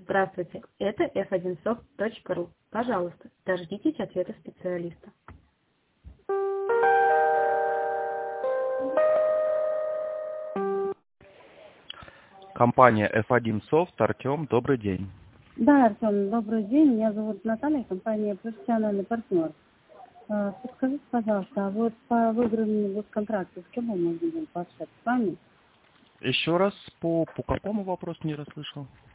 Здравствуйте, это f1soft.ru. Пожалуйста, дождитесь ответа специалиста. Компания F1 Soft, Артем, добрый день. Да, Артем, добрый день. Меня зовут Наталья, компания «Профессиональный партнер». Подскажите, пожалуйста, а вот по выигранному госконтракту с кем мы можем пообщаться? С вами? Еще раз, по какому вопросу не расслышал?